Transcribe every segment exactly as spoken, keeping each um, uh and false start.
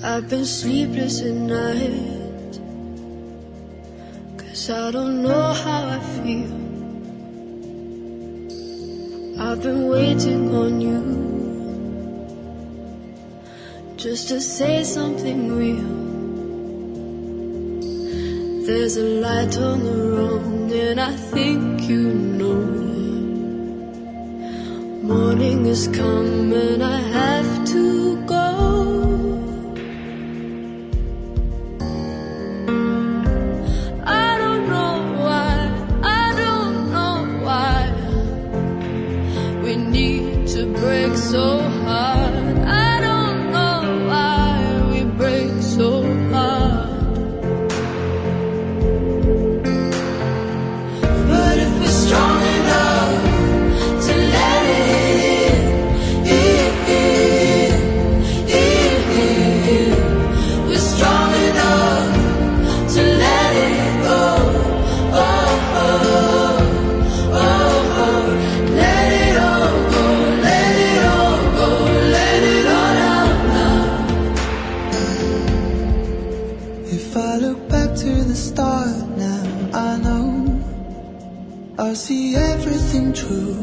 I've been sleepless at night, 'cause I don't know how I feel. I've been waiting on you, just to say something real. There's a light on the road, and I think you know. Morning has come and I have to go. I don't know why, I don't know why we need to break so hard. I don't know why we break so hard. But if we're strong enough to let it I see everything true.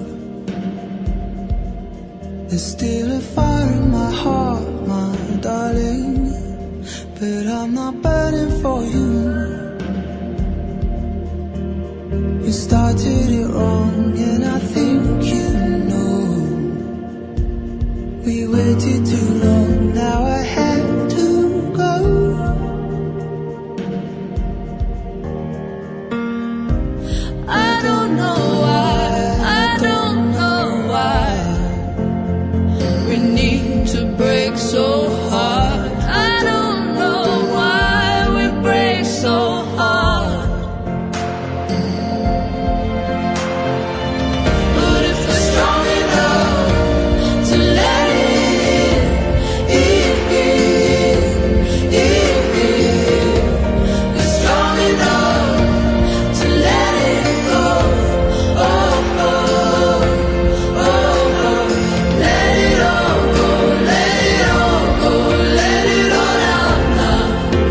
There's still a fire in my heart, my darling, but I'm not burning for you. We started it wrong, and I think you know. We waited too long, now I have to go. I don't know why, I don't know why we need to break so hard. I don't know why we break so hard. But if we're strong enough to let it in, in, in, in, we're strong enough to let it go. Oh, oh, oh, oh, let it all go, let it all go, let it all out now.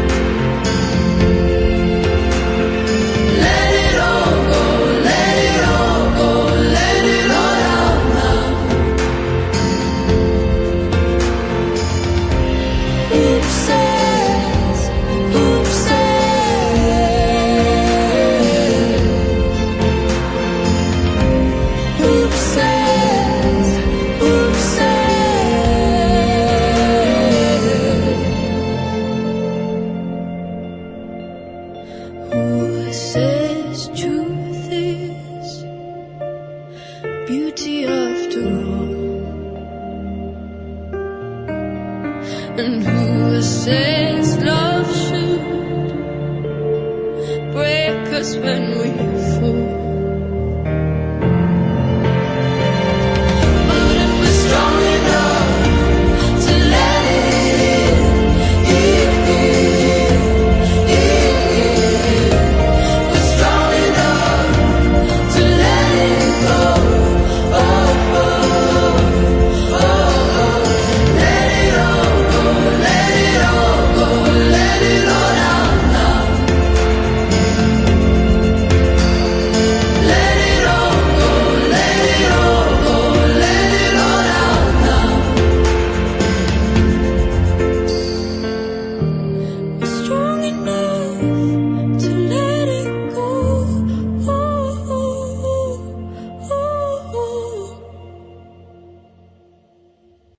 Let it all go, let it all go, let it all out now. Who says, who says, who says, who says, who says truth is beauty after all? And who says love should break us when we